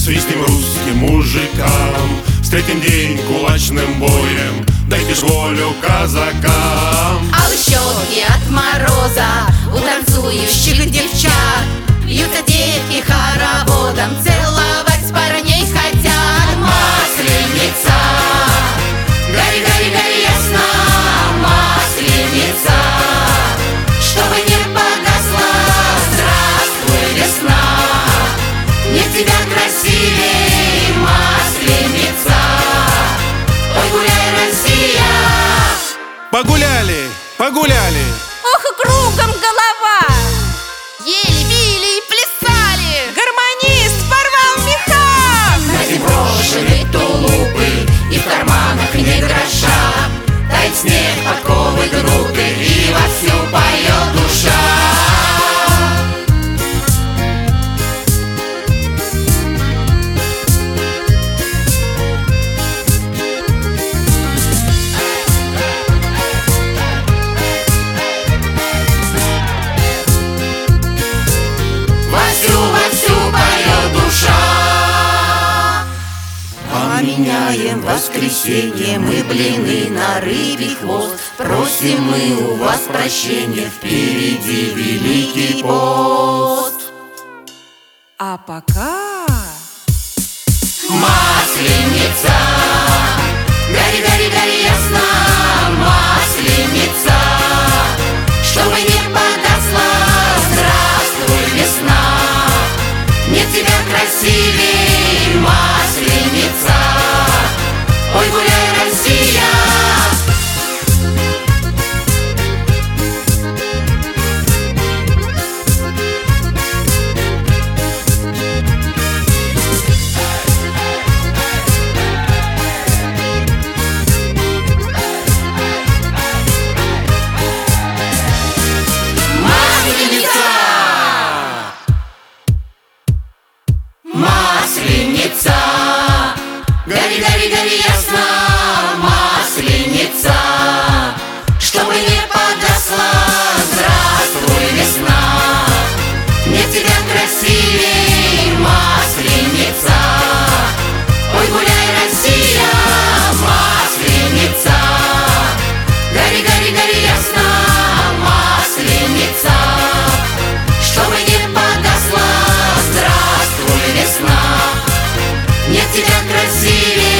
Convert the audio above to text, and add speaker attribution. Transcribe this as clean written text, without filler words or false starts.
Speaker 1: свистнем русским мужикам, встретим день кулачным боем, дайте ж волю казакам.
Speaker 2: Алые щеки от мороза у танцующих девчат, бьются девки хороводом, целовать парней хотят. Масленица, гори, гори, гори ясно, масленица, чтобы не погасла, здравствуй, весна. Нет тебя красивей, масленица, ой, гуляй, Россия.
Speaker 1: Погуляли, погуляли.
Speaker 3: Ох, и кругом голова.
Speaker 2: Ели, пили и плясали.
Speaker 3: Гармонист порвал меха.
Speaker 2: Надень брошены тулупы, и в карманах не гроша. Тает снег, подковы гнуты, и вовсю поет душа. Поменяем воскресенье мы блины на рыбий хвост, просим мы у вас прощения, впереди Великий пост.
Speaker 3: А пока
Speaker 2: Масленица, гори, гори, гори ясно, масленица, чтобы не погасла, здравствуй, весна. Нет тебя красивей, масленица, ой, гуляй, Россия. Масленица, гори, гори, гори ясно, масленица, чтобы не погасла, здравствуй, весна. Нет тебя красивей, масленица, ой, гуляй, Россия. Масленица, гори, гори, гори ясно, масленица, чтобы не погасла, здравствуй, весна. Нет тебя красивее.